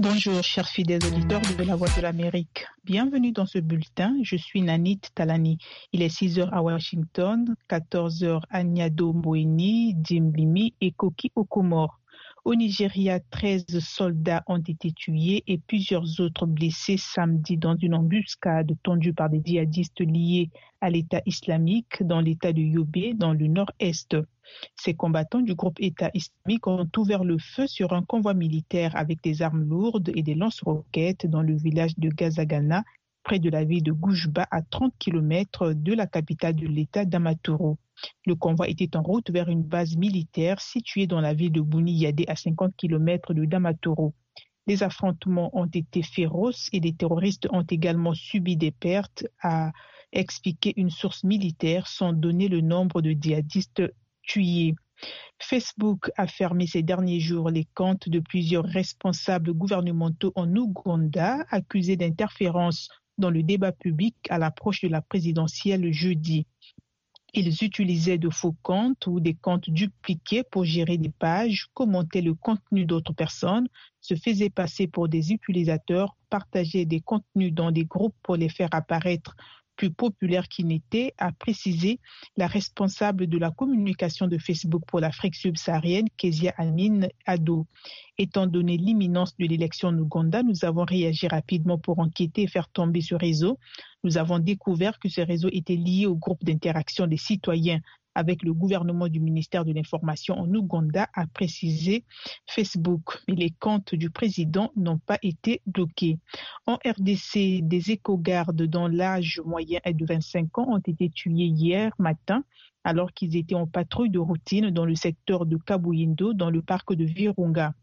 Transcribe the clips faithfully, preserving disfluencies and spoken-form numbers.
Bonjour, chers fidèles auditeurs de La Voix de l'Amérique. Bienvenue dans ce bulletin. Je suis Nanit Talani. Il est six heures à Washington, quatorze heures à Niado-Mboeni, Dimlimi et Koki aux Comores. Au Nigeria, treize soldats ont été tués et plusieurs autres blessés samedi dans une embuscade tendue par des djihadistes liés à l'État islamique dans l'État de Yobe, dans le nord-est. Ces combattants du groupe État islamique ont ouvert le feu sur un convoi militaire avec des armes lourdes et des lance-roquettes dans le village de Gazagana, près de la ville de Goujba, à trente kilomètres de la capitale de l'État d'Amaturu. Le convoi était en route vers une base militaire située dans la ville de Bouni-Yadé, à cinquante kilomètres de Damaturu. Les affrontements ont été féroces et les terroristes ont également subi des pertes, a expliqué une source militaire sans donner le nombre de djihadistes tués. Facebook a fermé ces derniers jours les comptes de plusieurs responsables gouvernementaux en Ouganda, accusés d'interférence dans le débat public à l'approche de la présidentielle jeudi. Ils utilisaient de faux comptes ou des comptes dupliqués pour gérer des pages, commenter le contenu d'autres personnes, se faisaient passer pour des utilisateurs, partageaient des contenus dans des groupes pour les faire apparaître plus populaires qu'ils n'étaient, a précisé la responsable de la communication de Facebook pour l'Afrique subsaharienne, Kezia Amin Ado. Étant donné l'imminence de l'élection en Ouganda, nous avons réagi rapidement pour enquêter et faire tomber ce réseau. Nous avons découvert que ce réseau était lié au groupe d'interaction des citoyens avec le gouvernement du ministère de l'Information en Ouganda, a précisé Facebook. Mais les comptes du président n'ont pas été bloqués. En R D C, des éco-gardes dont l'âge moyen est de vingt-cinq ans ont été tués hier matin alors qu'ils étaient en patrouille de routine dans le secteur de Kabuyindo, dans le parc de Virunga.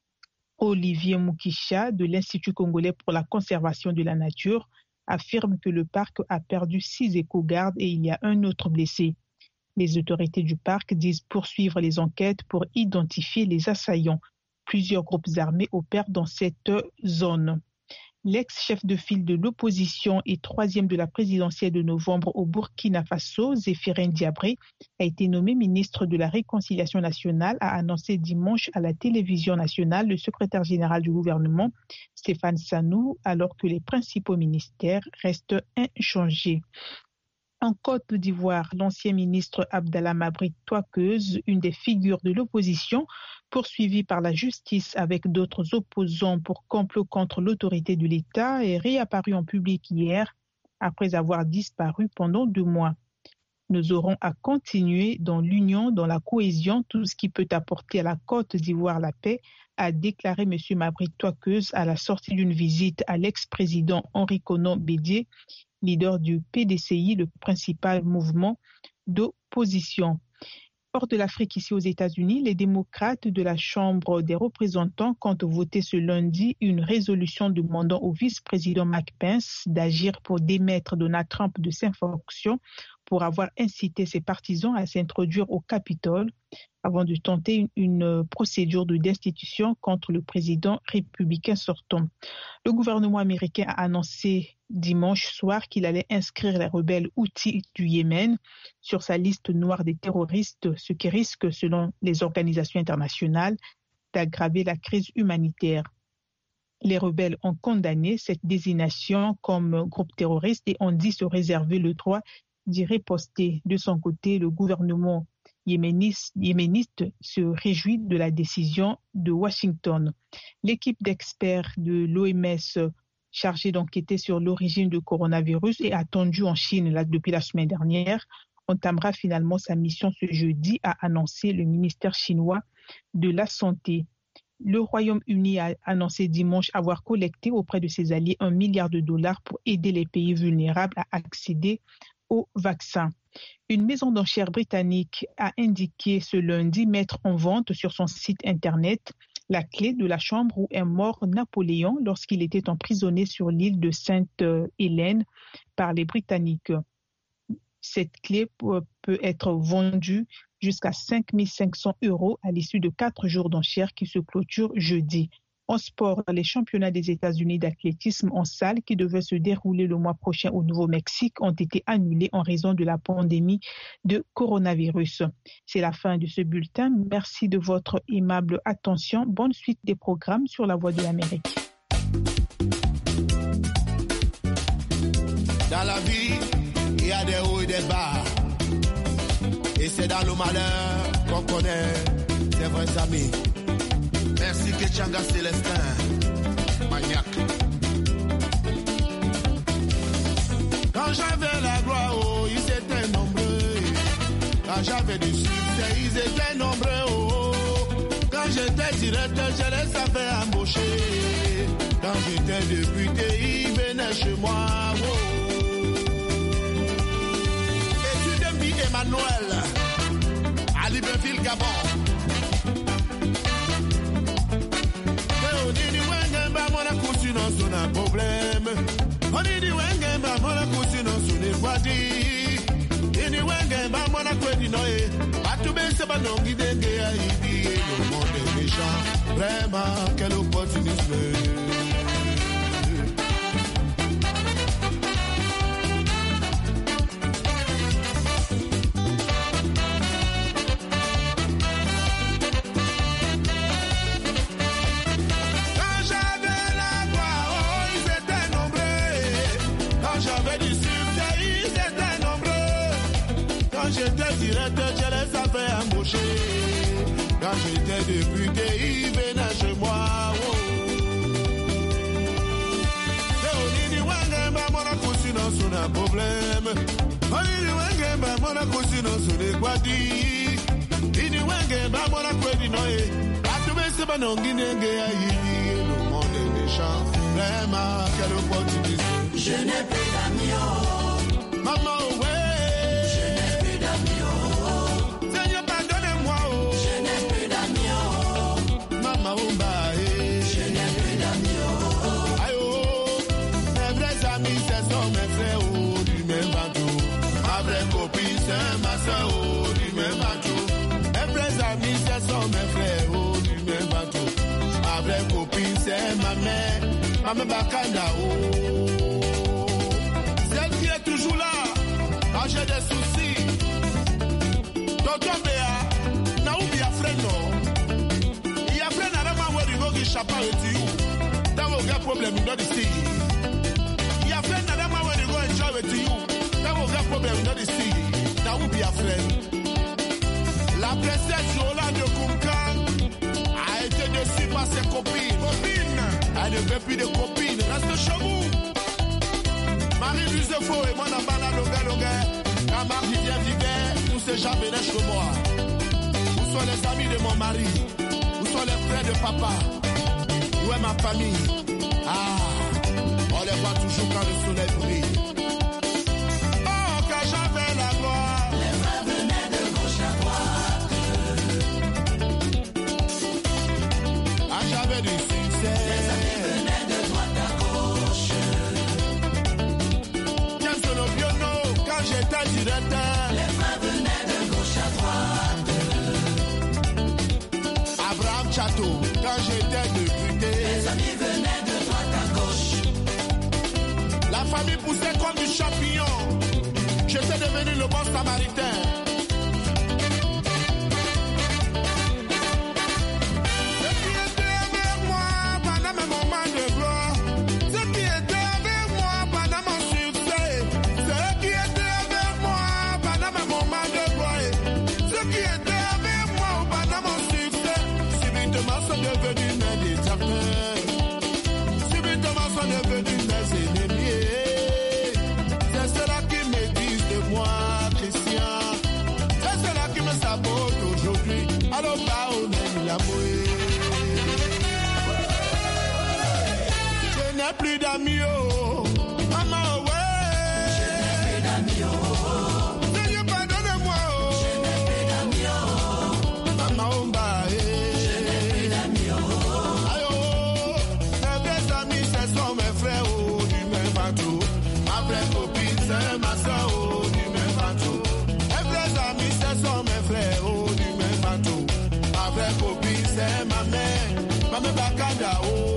Olivier Moukisha, de l'Institut congolais pour la conservation de la nature, affirme que le parc a perdu six éco-gardes et il y a un autre blessé. Les autorités du parc disent poursuivre les enquêtes pour identifier les assaillants. Plusieurs groupes armés opèrent dans cette zone. L'ex-chef de file de l'opposition et troisième de la présidentielle de novembre au Burkina Faso, Zéphirin Diabré, a été nommé ministre de la Réconciliation nationale, a annoncé dimanche à la télévision nationale le secrétaire général du gouvernement, Stéphane Sanou, alors que les principaux ministères restent inchangés. En Côte d'Ivoire, l'ancien ministre Abdallah Mabri Touakeuz, une des figures de l'opposition, poursuivi par la justice avec d'autres opposants pour complot contre l'autorité de l'État, est réapparu en public hier après avoir disparu pendant deux mois. Nous aurons à continuer dans l'union, dans la cohésion, tout ce qui peut apporter à la Côte d'Ivoire la paix, a déclaré M. Mabri Touakeuz à la sortie d'une visite à l'ex-président Henri Konan Bédié, leader du P D C I, le principal mouvement d'opposition. Hors de l'Afrique, ici aux États-Unis, les démocrates de la Chambre des représentants comptent voter ce lundi une résolution demandant au vice-président Mike Pence d'agir pour démettre Donald Trump de ses fonctions pour avoir incité ses partisans à s'introduire au Capitole avant de tenter une, une procédure de destitution contre le président républicain sortant. Le gouvernement américain a annoncé dimanche soir qu'il allait inscrire les rebelles Houthis du Yémen sur sa liste noire des terroristes, ce qui risque, selon les organisations internationales, d'aggraver la crise humanitaire. Les rebelles ont condamné cette désignation comme groupe terroriste et ont dit se réserver le droit d'y riposter. De son côté, le gouvernement yéméniste, yéméniste se réjouit de la décision de Washington. L'équipe d'experts de l'O M S chargée d'enquêter sur l'origine du coronavirus et attendue en Chine là, depuis la semaine dernière, entamera finalement sa mission ce jeudi, a annoncé le ministère chinois de la Santé. Le Royaume-Uni a annoncé dimanche avoir collecté auprès de ses alliés un milliard de dollars pour aider les pays vulnérables à accéder au vaccin. Une maison d'enchères britannique a indiqué ce lundi mettre en vente sur son site internet la clé de la chambre où est mort Napoléon lorsqu'il était emprisonné sur l'île de Sainte-Hélène par les Britanniques. Cette clé peut être vendue jusqu'à cinq mille cinq cents euros à l'issue de quatre jours d'enchères qui se clôturent jeudi. En sport, les championnats des États-Unis d'athlétisme en salle qui devaient se dérouler le mois prochain au Nouveau-Mexique ont été annulés en raison de la pandémie de coronavirus. C'est la fin de ce bulletin. Merci de votre aimable attention. Bonne suite des programmes sur La Voix de l'Amérique. Dans la vie, il y a des hauts et des bas. Et c'est dans le malheur qu'on connaît des vrais amis. Merci Ketchanga Célestin, maniaque. Quand j'avais la gloire, oh, ils étaient nombreux. Quand j'avais du succès, ils étaient nombreux. Oh. Quand j'étais directeur, je les avais embauchés. Quand j'étais député, ils venaient chez moi. Oh. Et tu t'es Emmanuel à Libreville, Gabon. On dit wenge ba mona kusi no sona problème. On dit wenge ba mona kusi no sona kwadi. Ini wenge ba mona kwedi no e. Atu be se ba no gidenge ya ibi le monde est méchant. Vraiment quel opportunisme. J'étais directeur, je les avais embauchés. Quand j'étais député, ils venaient chez moi. Oh. On dit wenge ba mona kusi no sona problème. On dit wenge ba mona kusi no sona kwadi. On dit wenge ba mona kwedi no e. Atube se ba no nginenge ya yi le monde est méchant. Vraiment quel opportunisme. Je n'ai plus d'amis. Maman ouais. C'est ma soeur oh, du même bateau. Mes vrais amis, ce sont mes frères oh, du même bateau. Ma vraie copine, c'est ma mère, ma mère Bakanda oh. Celle qui est toujours là, quand j'ai des soucis. Tonton Béa, n'a oublié frère non. Il y a frère n'a pas oublié qui chapa et tu. T'as aucun problème, il doit ici. Il y a frère n'a pas oublié qui chapa et tu. T'as aucun problème, il doit ici. La princesse Yolande Koumkan a été déçue par ses copines. Copines, elle ne veut plus de copines. Reste chez vous. Marie-Louise Faux et moi, n'a pas la longueur, longueur. Quand Marie vient vivre, tous ces gens venaient chez moi. Où sont les amis de mon mari? Où sont les frères de papa? Où est ma famille? Ah, on les voit toujours quand le soleil brille. Oh, quand j'avais la gloire. J'avais du succès. Les amis venaient de droite à gauche. James Olobiono, quand j'étais directeur. Les frères venaient de gauche à droite. Abraham Chateau, quand j'étais député. Les amis venaient de droite à gauche. La famille poussait comme du champignon. J'étais devenu le bon samaritain. Je n'ai plus d'amis, oh, maman, ouais. Je n'ai plus d'amis, oh. Seigneur, pardonne-moi, oh. Je n'ai plus d'amis, oh. Maman, oh, bah, eh. Je n'ai plus d'amis, oh. Aïe, oh, mes vrais amis, ce sont mes frères, oh, du même bateau. Ma vraie copine, c'est ma soeur, oh, du même bateau. Mes vrais amis, ce sont mes frères, oh, du même bateau. Ma vraie copine, c'est ma mère, ma mère Bakanda, oh.